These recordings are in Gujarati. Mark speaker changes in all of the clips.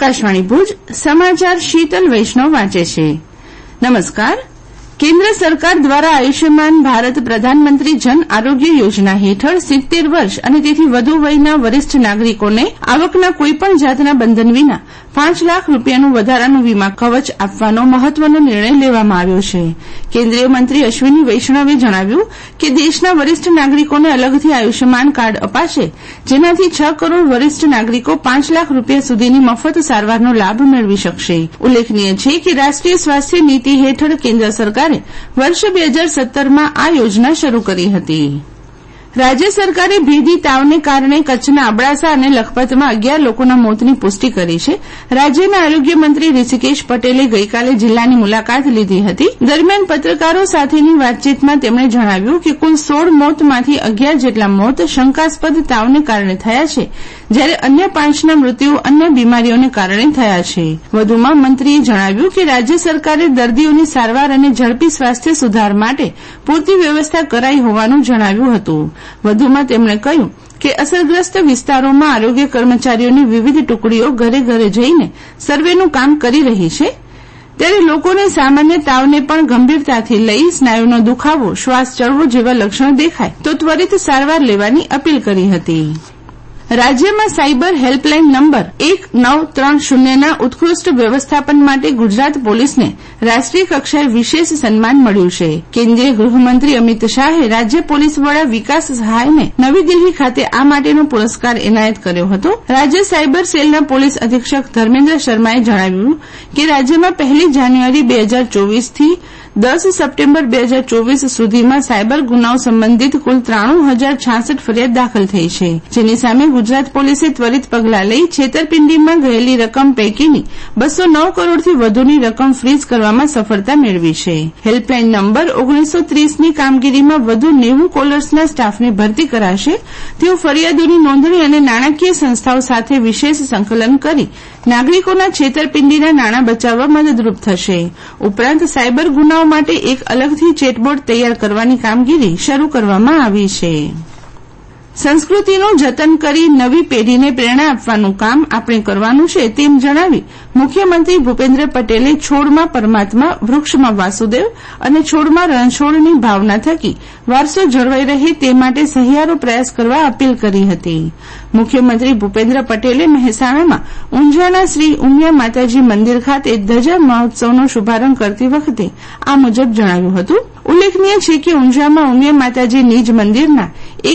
Speaker 1: આકાશવાણી ભુજ સમાચાર શીતલ વૈષ્ણવ વાંચે છે. નમસ્કાર. કેન્દ્ર સરકાર દ્વારા આયુષ્યમાન ભારત પ્રધાનમંત્રી જન આરોગ્ય યોજના હેઠળ 70 વર્ષ અને તેથી વધુ વયના વરિષ્ઠ નાગરિકોને આવકના કોઈપણ જાતના બંધન વિના 5 લાખ રૂપિયાનું વધારાનું વીમા કવચ આપવાનો મહત્વનો નિર્ણય લેવામાં આવ્યો છે. કેન્દ્રીય મંત્રી અશ્વિની વૈષ્ણવે જણાવ્યું કે દેશના વરિષ્ઠ નાગરિકોને અલગથી આયુષ્યમાન કાર્ડ અપાશે, જેનાથી 6 કરોડ વરિષ્ઠ નાગરિકો 5 લાખ રૂપિયા સુધીની મફત સારવારનો લાભ મેળવી શકશે. ઉલ્લેખનીય છે કે રાષ્ટ્રીય સ્વાસ્થ્ય નીતિ હેઠળ કેન્દ્ર સરકારે વર્ષ 2017માં આ યોજના શરૂ કરી હતી. રાજ્ય સરકારે ભેદી તાવને કારણે કચ્છના અબડાસા અને લખપતમાં 11 લોકોના મોતની પુષ્ટિ કરી છે. રાજ્યના આરોગ્ય મંત્રી ઋષિકેશ પટેલે ગઈકાલે જિલ્લાની મુલાકાત લીધી હતી. દરમિયાન પત્રકારો સાથેની વાતચીતમાં તેમણે જણાવ્યું કે કુલ 16 મોતમાંથી 11 જેટલા મોત શંકાસ્પદ તાવને કારણે થયા છે, જ્યારે અન્ય 5ના મૃત્યુ અન્ય બીમારીઓને કારણે થયા છે. વધુમાં મંત્રીએ જણાવ્યું કે રાજ્ય સરકારે દર્દીઓની સારવાર અને ઝડપી સ્વાસ્થ્ય સુધાર માટે પૂરતી વ્યવસ્થા કરાઈ હોવાનું જણાવ્યું હતું. વધુમાં તેમણે કહ્યું કે અસરગ્રસ્ત વિસ્તારોમાં આરોગ્ય કર્મચારીઓની વિવિધ ટુકડીઓ ઘરે ઘરે જઈને સર્વેનું કામ કરી રહી છે, ત્યારે લોકોને સામાન્ય તાવને પણ ગંભીરતાથી લઈ સ્નાયુનો દુખાવો, શ્વાસ ચડવો જેવા લક્ષણો દેખાય તો ત્વરિત સારવાર લેવાની અપીલ કરી હતી. રાજ્યમાં સાયબર હેલ્પલાઇન નંબર 1930ના ઉત્કૃષ્ટ વ્યવસ્થાપન માટે ગુજરાત પોલીસને રાષ્ટ્રીય કક્ષાએ વિશેષ સન્માન મળ્યું છે. કેન્દ્રીય ગૃહમંત્રી અમિત શાહે રાજ્ય પોલીસ વડા વિકાસ સહાયને નવી દિલ્હી ખાતે આ માટેનો પુરસ્કાર એનાયત કર્યો હતો. રાજ્ય સાયબર સેલના પોલીસ અધિક્ષક ધર્મેન્દ્ર શર્માએ જણાવ્યું કે રાજ્યમાં 1 જાન્યુઆરી 2024થી 10 સપ્ટેમ્બર 2024 સુધીમાં સાયબર ગુનાઓ સંબંધિત કુલ 93,066 ફરિયાદ દાખલ થઈ છે, જેની સામે ગુજરાત પોલીસે ત્વરિત પગલાં લઈ છેતરપિંડીમાં ગયેલી રકમ પૈકીની 209 કરોડથી વધુની રકમ ફ્રીઝ કરવામાં સફળતા મેળવી છે. હેલ્પલાઇન નંબર 1930ની કામગીરીમાં વધુ 90 કોલર્સના સ્ટાફની ભરતી કરાશે. તેઓ ફરિયાદોની નોંધણી અને નાણાકીય સંસ્થાઓ સાથે વિશેષ સંકલન કરી નાગરિકોના છેતરપિંડીના નાણાં બચાવવા મદદરૂપ થશે. ઉપરાંત સાયબર ગુનાઓ માટે એક અલગથી ચેટબોર્ડ તૈયાર કરવાની કામગીરી શરૂ કરવામાં આવી છે. સંસ્કૃતિનું જતન કરી નવી પેઢીને પ્રેરણા આપવાનું કામ આપણે કરવાનું છે, તેમ જણાવી મુખ્યમંત્રી ભૂપેન્દ્ર પટેલે છોડમાં પરમાત્મા, વૃક્ષમાં વાસુદેવ અને છોડમાં રણછોડની ભાવના થકી વારસો જળવાઈ રહે તે માટે સહિયારો પ્રયાસ કરવા અપીલ કરી હતી. મુખ્યમંત્રી ભૂપેન્દ્ર પટેલે મહેસાણામાં ઊંઝાના શ્રી ઉમિયા માતાજી મંદિર ખાતે ધજા મહોત્સવનો શુભારંભ કરતી વખતે આ મુજબ જણાવ્યું હતું. ઉલ્લેખનીય છે કે ઊંઝામાં ઉમિયા માતાજી નિજ મંદિરના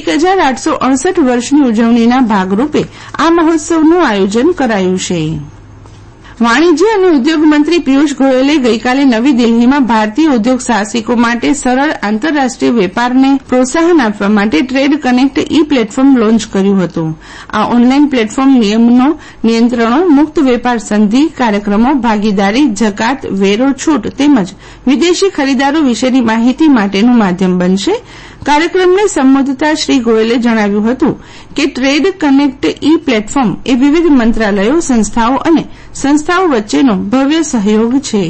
Speaker 1: 1868 વર્ષની ઉજવણીના ભાગરૂપે આ મહોત્સવનું આયોજન કરાયું છે. વાણિજ્ય અને ઉદ્યોગ મંત્રી પિયુષ ગોયલે ગઈકાલે નવી દિલ્હીમાં ભારતીય ઉદ્યોગ સાહસિકો માટે સરળ આંતરરાષ્ટ્રીય વેપારને પ્રોત્સાહન આપવા માટે trade connect e platform launch કર્યું હતું. આ ઓનલાઈન પ્લેટફોર્મ નિયમનો, નિયંત્રણો, મુક્ત વેપાર સંધિ, કાર્યક્રમો, ભાગીદારી, જકાત, વેરો છૂટ તેમજ વિદેશી ખરીદારો વિશેની માહિતી માટેનું માધ્યમ બનશે. કાર્યક્રમને સંબોધતા શ્રી ગોયલે જણાવ્યું હતું કે ટ્રેડ કનેક્ટ ઈ પ્લેટફોર્મ એ વિવિધ મંત્રાલયો, સંસ્થાઓ અને સંસ્થાઓ વચ્ચેનો ભવ્ય સહયોગ છે.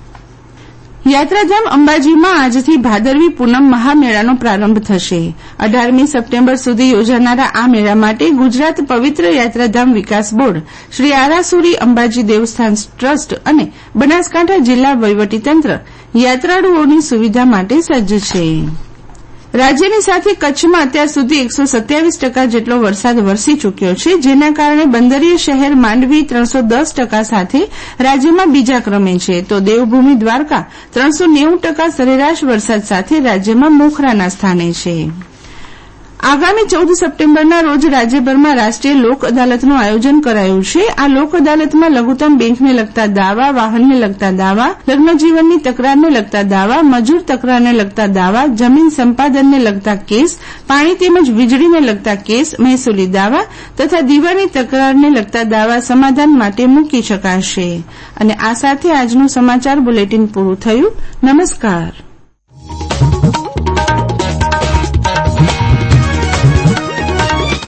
Speaker 1: યાત્રાધામ અંબાજીમાં આજથી ભાદરવી પૂનમ મહામેળાનો પ્રારંભ થશે. 18મી સપ્ટેમ્બર સુધી યોજાનારા આ મેળા માટે ગુજરાત પવિત્ર યાત્રાધામ વિકાસ બોર્ડ, શ્રી આરાસુરી અંબાજી દેવસ્થાન ટ્રસ્ટ અને બનાસકાંઠા જિલ્લા વહીવટીતંત્ર યાત્રાળુઓની સુવિધા માટે સજ્જ છે. રાજ્યની સાથે કચ્છમાં અત્યાર સુધી 127% જેટલો વરસાદ વરસી ચૂક્યો છે, જેના કારણે બંદરીય શહેર માંડવી 310% સાથે રાજ્યમાં બીજા ક્રમે છે, તો દેવભૂમિ દ્વારકા 390% સરેરાશ વરસાદ સાથે રાજ્યમાં મોખરાના સ્થાને છે. આગામી 14 સપ્ટેમ્બરના રોજ રાજ્યભરમાં રાષ્ટ્રીય લોક અદાલતનું આયોજન કરાયું છે. આ લોક અદાલતમાં લઘુત્તમ બેંકને લગતા દાવા, વાહનને લગતા દાવા, લગ્નજીવનની તકરારને લગતા દાવા, મજૂર તકરારને લગતા દાવા, જમીન સંપાદનને લગતા કેસ, પાણી તેમજ વીજળીને લગતા કેસ, મહેસૂલી દાવા તથા દીવાની તકરારને લગતા દાવા સમાધાન માટે મૂકી શકાશે. અને આ સાથે આજનું સમાચાર બુલેટિન પૂરું થયું. નમસ્કાર.